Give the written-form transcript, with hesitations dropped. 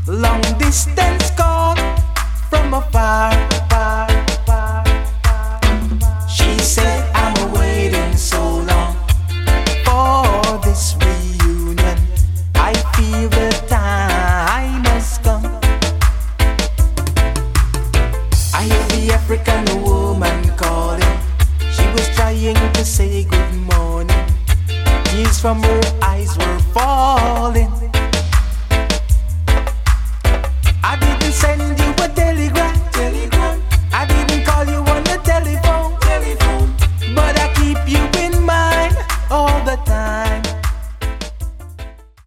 Long distance call from afar. She said, I'm waiting so long for this reunion. I feel the time has come. I hear the African woman calling. She was trying to say good morning. Tears from her eyes were falling.